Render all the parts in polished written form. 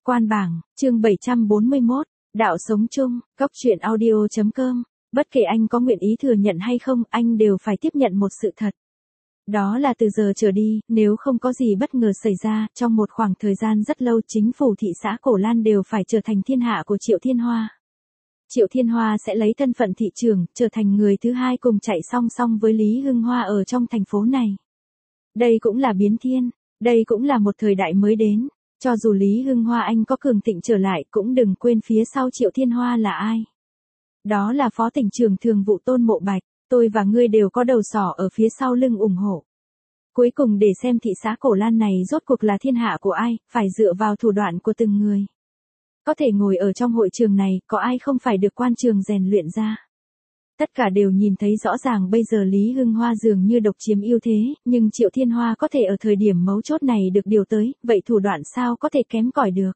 Quan bảng, chương 741, đạo sống chung, góc truyện audio.com, bất kể anh có nguyện ý thừa nhận hay không, anh đều phải tiếp nhận một sự thật. Đó là từ giờ trở đi, nếu không có gì bất ngờ xảy ra, trong một khoảng thời gian rất lâu chính phủ thị xã Cổ Lan đều phải trở thành thiên hạ của Triệu Thiên Hoa. Triệu Thiên Hoa sẽ lấy thân phận thị trưởng, trở thành người thứ hai cùng chạy song song với Lý Hưng Hoa ở trong thành phố này. Đây cũng là biến thiên, đây cũng là một thời đại mới đến. Cho dù Lý Hưng Hoa anh có cường thịnh trở lại cũng đừng quên phía sau Triệu Thiên Hoa là ai. Đó là Phó Tỉnh trưởng Thường vụ Tôn Mộ Bạch, tôi và ngươi đều có đầu sỏ ở phía sau lưng ủng hộ. Cuối cùng để xem thị xã Cổ Lan này rốt cuộc là thiên hạ của ai, phải dựa vào thủ đoạn của từng người. Có thể ngồi ở trong hội trường này, có ai không phải được quan trường rèn luyện ra. Tất cả đều nhìn thấy rõ ràng bây giờ Lý Hưng Hoa dường như độc chiếm ưu thế, nhưng Triệu Thiên Hoa có thể ở thời điểm mấu chốt này được điều tới, vậy thủ đoạn sao có thể kém cỏi được.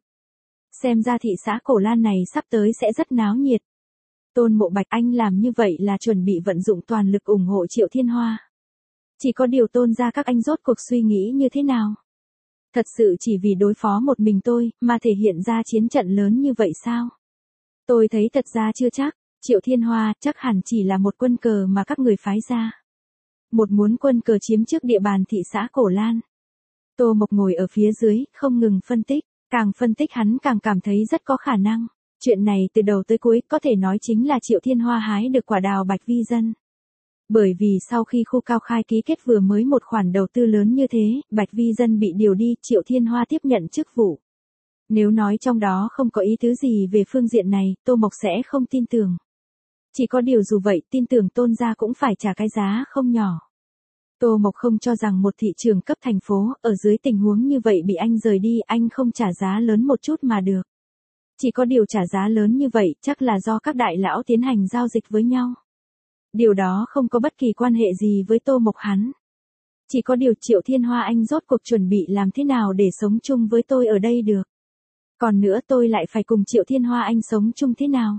Xem ra thị xã Cổ Lan này sắp tới sẽ rất náo nhiệt. Tôn Mộ Bạch anh làm như vậy là chuẩn bị vận dụng toàn lực ủng hộ Triệu Thiên Hoa. Chỉ có điều Tôn ra các anh rốt cuộc suy nghĩ như thế nào? Thật sự chỉ vì đối phó một mình tôi, mà thể hiện ra chiến trận lớn như vậy sao? Tôi thấy thật ra chưa chắc. Triệu Thiên Hoa chắc hẳn chỉ là một quân cờ mà các người phái ra. Một muốn quân cờ chiếm trước địa bàn thị xã Cổ Lan. Tô Mộc ngồi ở phía dưới, không ngừng phân tích. Càng phân tích hắn càng cảm thấy rất có khả năng. Chuyện này từ đầu tới cuối có thể nói chính là Triệu Thiên Hoa hái được quả đào Bạch Vi Dân. Bởi vì sau khi khu Cao Khai ký kết vừa mới một khoản đầu tư lớn như thế, Bạch Vi Dân bị điều đi, Triệu Thiên Hoa tiếp nhận chức vụ. Nếu nói trong đó không có ý tứ gì về phương diện này, Tô Mộc sẽ không tin tưởng. Chỉ có điều dù vậy, tin tưởng Tôn gia cũng phải trả cái giá không nhỏ. Tô Mộc không cho rằng một thị trường cấp thành phố, ở dưới tình huống như vậy bị anh rời đi, anh không trả giá lớn một chút mà được. Chỉ có điều trả giá lớn như vậy, chắc là do các đại lão tiến hành giao dịch với nhau. Điều đó không có bất kỳ quan hệ gì với Tô Mộc hắn. Chỉ có điều Triệu Thiên Hoa anh rốt cuộc chuẩn bị làm thế nào để sống chung với tôi ở đây được. Còn nữa tôi lại phải cùng Triệu Thiên Hoa anh sống chung thế nào?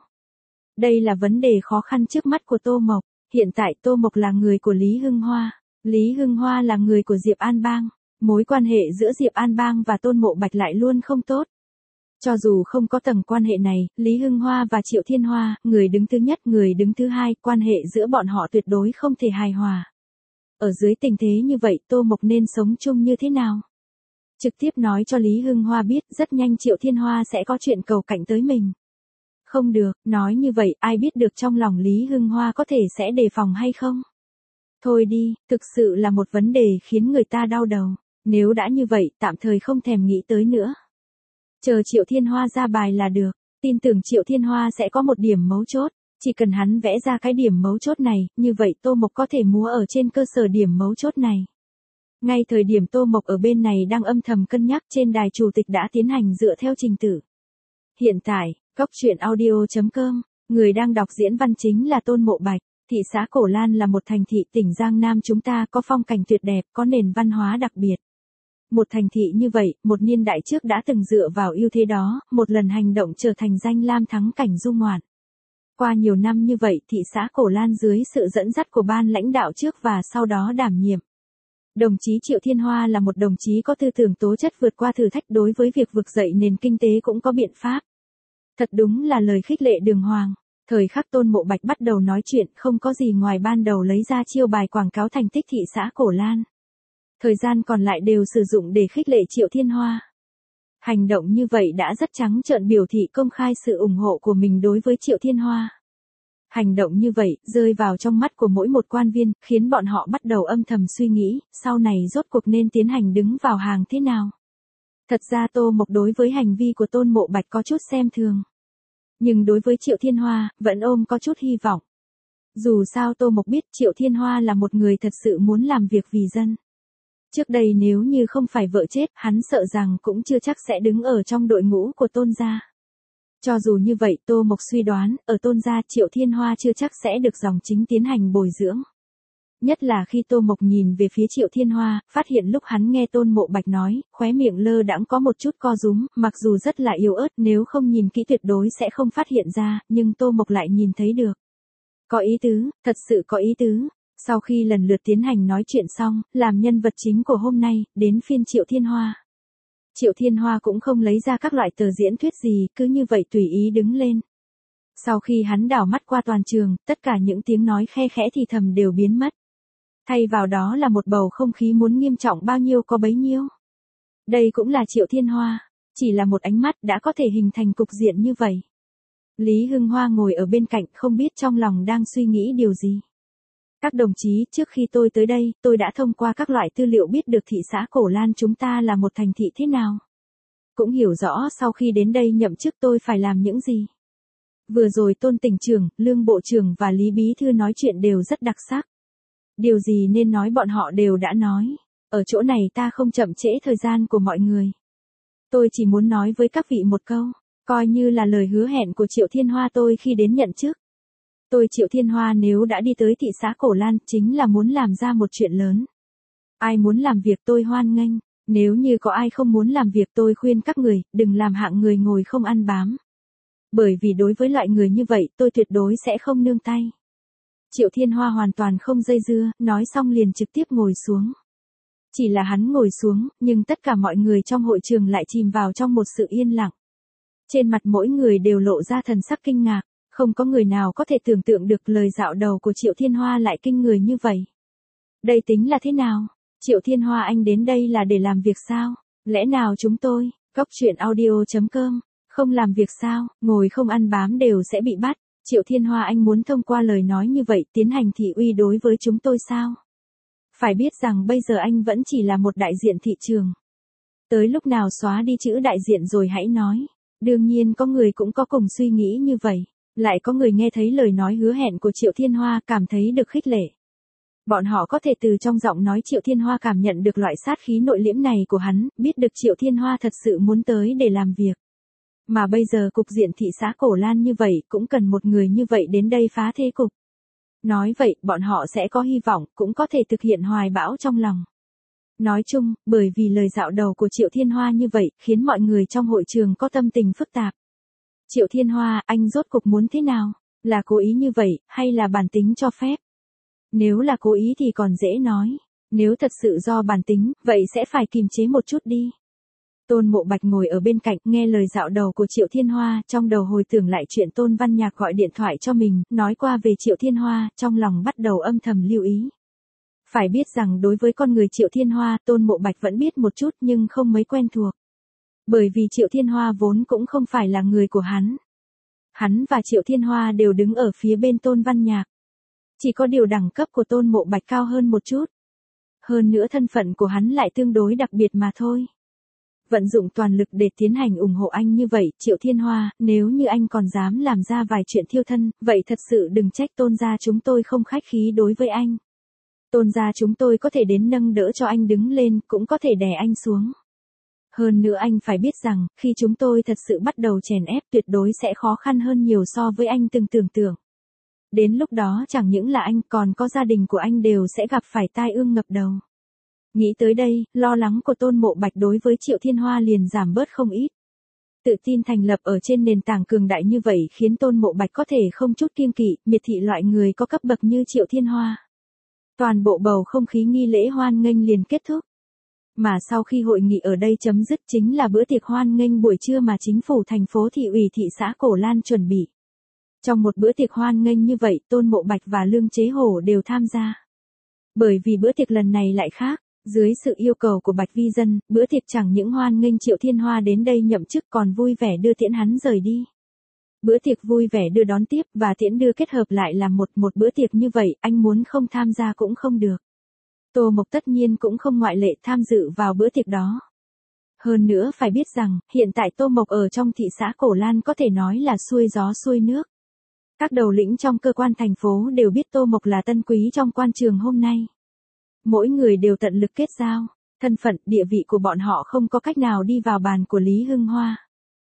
Đây là vấn đề khó khăn trước mắt của Tô Mộc. Hiện tại Tô Mộc là người của Lý Hưng Hoa. Lý Hưng Hoa là người của Diệp An Bang. Mối quan hệ giữa Diệp An Bang và Tôn Mộ Bạch lại luôn không tốt. Cho dù không có tầng quan hệ này, Lý Hưng Hoa và Triệu Thiên Hoa, người đứng thứ nhất, người đứng thứ hai, quan hệ giữa bọn họ tuyệt đối không thể hài hòa. Ở dưới tình thế như vậy Tô Mộc nên sống chung như thế nào? Trực tiếp nói cho Lý Hưng Hoa biết, rất nhanh Triệu Thiên Hoa sẽ có chuyện cầu cạnh tới mình. Không được, nói như vậy, ai biết được trong lòng Lý Hưng Hoa có thể sẽ đề phòng hay không? Thôi đi, thực sự là một vấn đề khiến người ta đau đầu. Nếu đã như vậy, tạm thời không thèm nghĩ tới nữa. Chờ Triệu Thiên Hoa ra bài là được. Tin tưởng Triệu Thiên Hoa sẽ có một điểm mấu chốt. Chỉ cần hắn vẽ ra cái điểm mấu chốt này, như vậy Tô Mộc có thể múa ở trên cơ sở điểm mấu chốt này. Ngay thời điểm Tô Mộc ở bên này đang âm thầm cân nhắc, trên đài chủ tịch đã tiến hành dựa theo trình tự. Hiện tại, góc truyện audio.com, người đang đọc diễn văn chính là Tôn Mộ Bạch. Thị xã Cổ Lan là một thành thị tỉnh Giang Nam chúng ta, có phong cảnh tuyệt đẹp, có nền văn hóa đặc biệt. Một thành thị như vậy, một niên đại trước đã từng dựa vào ưu thế đó, một lần hành động trở thành danh lam thắng cảnh du ngoạn. Qua nhiều năm như vậy, thị xã Cổ Lan dưới sự dẫn dắt của ban lãnh đạo trước và sau đó đảm nhiệm. Đồng chí Triệu Thiên Hoa là một đồng chí có tư tưởng tố chất vượt qua thử thách, đối với việc vực dậy nền kinh tế cũng có biện pháp. Thật đúng là lời khích lệ đường hoàng. Thời khắc Tôn Mộ Bạch bắt đầu nói chuyện, không có gì ngoài ban đầu lấy ra chiêu bài quảng cáo thành tích thị xã Cổ Lan. Thời gian còn lại đều sử dụng để khích lệ Triệu Thiên Hoa. Hành động như vậy đã rất trắng trợn biểu thị công khai sự ủng hộ của mình đối với Triệu Thiên Hoa. Hành động như vậy, rơi vào trong mắt của mỗi một quan viên, khiến bọn họ bắt đầu âm thầm suy nghĩ, sau này rốt cuộc nên tiến hành đứng vào hàng thế nào. Thật ra Tô Mộc đối với hành vi của Tôn Mộ Bạch có chút xem thường. Nhưng đối với Triệu Thiên Hoa, vẫn ôm có chút hy vọng. Dù sao Tô Mộc biết Triệu Thiên Hoa là một người thật sự muốn làm việc vì dân. Trước đây nếu như không phải vợ chết, hắn sợ rằng cũng chưa chắc sẽ đứng ở trong đội ngũ của Tôn gia. Cho dù như vậy, Tô Mộc suy đoán, ở Tôn gia Triệu Thiên Hoa chưa chắc sẽ được dòng chính tiến hành bồi dưỡng. Nhất là khi Tô Mộc nhìn về phía Triệu Thiên Hoa, phát hiện lúc hắn nghe Tôn Mộ Bạch nói, khóe miệng lơ đãng có một chút co rúm, mặc dù rất là yếu ớt, nếu không nhìn kỹ tuyệt đối sẽ không phát hiện ra, nhưng Tô Mộc lại nhìn thấy được. Có ý tứ, thật sự có ý tứ. Sau khi lần lượt tiến hành nói chuyện xong, làm nhân vật chính của hôm nay, đến phiên Triệu Thiên Hoa. Triệu Thiên Hoa cũng không lấy ra các loại tờ diễn thuyết gì, cứ như vậy tùy ý đứng lên. Sau khi hắn đảo mắt qua toàn trường, tất cả những tiếng nói khe khẽ thì thầm đều biến mất. Thay vào đó là một bầu không khí muốn nghiêm trọng bao nhiêu có bấy nhiêu. Đây cũng là Triệu Thiên Hoa, chỉ là một ánh mắt đã có thể hình thành cục diện như vậy. Lý Hưng Hoa ngồi ở bên cạnh không biết trong lòng đang suy nghĩ điều gì. Các đồng chí, trước khi tôi tới đây, tôi đã thông qua các loại tư liệu biết được thị xã Cổ Lan chúng ta là một thành thị thế nào. Cũng hiểu rõ sau khi đến đây nhậm chức tôi phải làm những gì. Vừa rồi Tôn tỉnh trưởng, Lương bộ trưởng và Lý bí thư nói chuyện đều rất đặc sắc. Điều gì nên nói bọn họ đều đã nói. Ở chỗ này ta không chậm trễ thời gian của mọi người. Tôi chỉ muốn nói với các vị một câu, coi như là lời hứa hẹn của Triệu Thiên Hoa tôi khi đến nhận chức. Tôi Triệu Thiên Hoa nếu đã đi tới thị xã Cổ Lan chính là muốn làm ra một chuyện lớn. Ai muốn làm việc tôi hoan nghênh, nếu như có ai không muốn làm việc tôi khuyên các người, đừng làm hạng người ngồi không ăn bám. Bởi vì đối với loại người như vậy tôi tuyệt đối sẽ không nương tay. Triệu Thiên Hoa hoàn toàn không dây dưa, nói xong liền trực tiếp ngồi xuống. Chỉ là hắn ngồi xuống, nhưng tất cả mọi người trong hội trường lại chìm vào trong một sự yên lặng. Trên mặt mỗi người đều lộ ra thần sắc kinh ngạc, không có người nào có thể tưởng tượng được lời dạo đầu của Triệu Thiên Hoa lại kinh người như vậy. Đây tính là thế nào? Triệu Thiên Hoa anh đến đây là để làm việc sao? Lẽ nào chúng tôi, coctruyện.audio.com, không làm việc sao, ngồi không ăn bám đều sẽ bị bắt? Triệu Thiên Hoa anh muốn thông qua lời nói như vậy tiến hành thị uy đối với chúng tôi sao? Phải biết rằng bây giờ anh vẫn chỉ là một đại diện thị trường. Tới lúc nào xóa đi chữ đại diện rồi hãy nói. Đương nhiên có người cũng có cùng suy nghĩ như vậy. Lại có người nghe thấy lời nói hứa hẹn của Triệu Thiên Hoa cảm thấy được khích lệ. Bọn họ có thể từ trong giọng nói Triệu Thiên Hoa cảm nhận được loại sát khí nội liễm này của hắn, biết được Triệu Thiên Hoa thật sự muốn tới để làm việc. Mà bây giờ cục diện thị xã Cổ Lan như vậy cũng cần một người như vậy đến đây phá thế cục. Nói vậy, bọn họ sẽ có hy vọng, cũng có thể thực hiện hoài bão trong lòng. Nói chung, bởi vì lời dạo đầu của Triệu Thiên Hoa như vậy, khiến mọi người trong hội trường có tâm tình phức tạp. Triệu Thiên Hoa, anh rốt cục muốn thế nào? Là cố ý như vậy, hay là bản tính cho phép? Nếu là cố ý thì còn dễ nói. Nếu thật sự do bản tính, vậy sẽ phải kiềm chế một chút đi. Tôn Mộ Bạch ngồi ở bên cạnh, nghe lời dạo đầu của Triệu Thiên Hoa, trong đầu hồi tưởng lại chuyện Tôn Văn Nhạc gọi điện thoại cho mình, nói qua về Triệu Thiên Hoa, trong lòng bắt đầu âm thầm lưu ý. Phải biết rằng đối với con người Triệu Thiên Hoa, Tôn Mộ Bạch vẫn biết một chút nhưng không mấy quen thuộc. Bởi vì Triệu Thiên Hoa vốn cũng không phải là người của hắn. Hắn và Triệu Thiên Hoa đều đứng ở phía bên Tôn Văn Nhạc. Chỉ có điều đẳng cấp của Tôn Mộ Bạch cao hơn một chút. Hơn nữa thân phận của hắn lại tương đối đặc biệt mà thôi. Vận dụng toàn lực để tiến hành ủng hộ anh như vậy, Triệu Thiên Hoa, nếu như anh còn dám làm ra vài chuyện thiêu thân, vậy thật sự đừng trách Tôn gia chúng tôi không khách khí đối với anh. Tôn gia chúng tôi có thể đến nâng đỡ cho anh đứng lên, cũng có thể đè anh xuống. Hơn nữa anh phải biết rằng, khi chúng tôi thật sự bắt đầu chèn ép tuyệt đối sẽ khó khăn hơn nhiều so với anh từng tưởng tượng. Đến lúc đó chẳng những là anh còn có gia đình của anh đều sẽ gặp phải tai ương ngập đầu. Nghĩ tới đây, lo lắng của Tôn Mộ Bạch đối với Triệu Thiên Hoa liền giảm bớt không ít. Tự tin thành lập ở trên nền tảng cường đại như vậy khiến Tôn Mộ Bạch có thể không chút kiêng kỵ, miệt thị loại người có cấp bậc như Triệu Thiên Hoa. Toàn bộ bầu không khí nghi lễ hoan nghênh liền kết thúc. Mà sau khi hội nghị ở đây chấm dứt chính là bữa tiệc hoan nghênh buổi trưa mà chính phủ thành phố thị ủy thị xã Cổ Lan chuẩn bị. Trong một bữa tiệc hoan nghênh như vậy, Tôn Mộ Bạch và Lương Chế Hổ đều tham gia. Bởi vì bữa tiệc lần này lại khác, dưới sự yêu cầu của Bạch Vi Dân, bữa tiệc chẳng những hoan nghênh Triệu Thiên Hoa đến đây nhậm chức còn vui vẻ đưa tiễn hắn rời đi. Bữa tiệc vui vẻ đưa đón tiếp và tiễn đưa kết hợp lại là một bữa tiệc như vậy, anh muốn không tham gia cũng không được. Tô Mộc tất nhiên cũng không ngoại lệ tham dự vào bữa tiệc đó. Hơn nữa phải biết rằng, hiện tại Tô Mộc ở trong thị xã Cổ Lan có thể nói là xuôi gió xuôi nước. Các đầu lĩnh trong cơ quan thành phố đều biết Tô Mộc là tân quý trong quan trường hôm nay. Mỗi người đều tận lực kết giao, thân phận, địa vị của bọn họ không có cách nào đi vào bàn của Lý Hưng Hoa.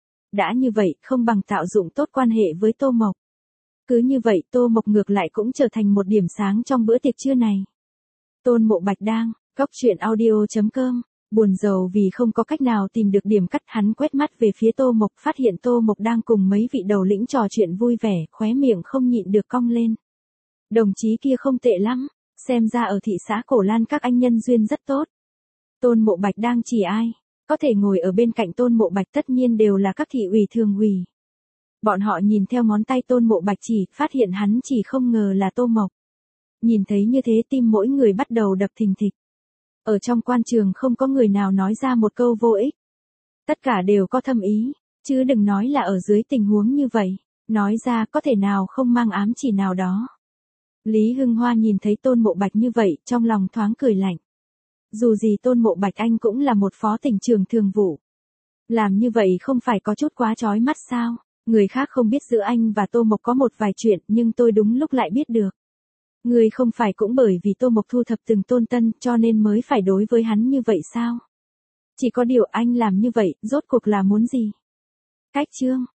Đã như vậy, không bằng tạo dụng tốt quan hệ với Tô Mộc. Cứ như vậy, Tô Mộc ngược lại cũng trở thành một điểm sáng trong bữa tiệc trưa này. Tôn Mộ Bạch đang, coctruyện.audio.com, buồn rầu vì không có cách nào tìm được điểm cắt, hắn quét mắt về phía Tô Mộc, phát hiện Tô Mộc đang cùng mấy vị đầu lĩnh trò chuyện vui vẻ, khóe miệng không nhịn được cong lên. Đồng chí kia không tệ lắm, xem ra ở thị xã Cổ Lan các anh nhân duyên rất tốt. Tôn Mộ Bạch đang chỉ ai? Có thể ngồi ở bên cạnh Tôn Mộ Bạch tất nhiên đều là các thị ủy thường ủy. Bọn họ nhìn theo ngón tay Tôn Mộ Bạch chỉ, phát hiện hắn chỉ không ngờ là Tô Mộc. Nhìn thấy như thế tim mỗi người bắt đầu đập thình thịch. Ở trong quan trường không có người nào nói ra một câu vô ích. Tất cả đều có thâm ý, chứ đừng nói là ở dưới tình huống như vậy, nói ra có thể nào không mang ám chỉ nào đó. Lý Hưng Hoa nhìn thấy Tôn Mộ Bạch như vậy, trong lòng thoáng cười lạnh. Dù gì Tôn Mộ Bạch anh cũng là một phó tỉnh trưởng thường vụ. Làm như vậy không phải có chút quá chói mắt sao? Người khác không biết giữa anh và Tô Mộc có một vài chuyện, nhưng tôi đúng lúc lại biết được. Người không phải cũng bởi vì Tô Mộc thu thập từng tôn tân cho nên mới phải đối với hắn như vậy sao? Chỉ có điều anh làm như vậy, rốt cuộc là muốn gì? Cách chương